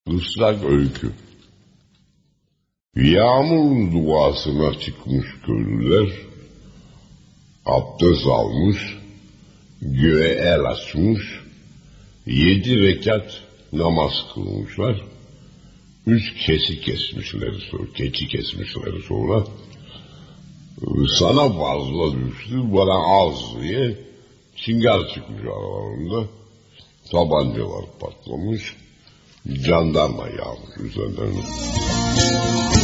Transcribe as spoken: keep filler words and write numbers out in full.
Islak öykü. Yağmur duasına çıkmış köylüler, abdest almış, göğe el açmış, yedi rekat namaz kılmışlar, üç kesi kesmişler sonra, keçi kesmişler sonra, sana fazla düştü, bana az diye çingar çıkmış aralarında, tabancalar patlamış, jandarma yağmış üzerlerine.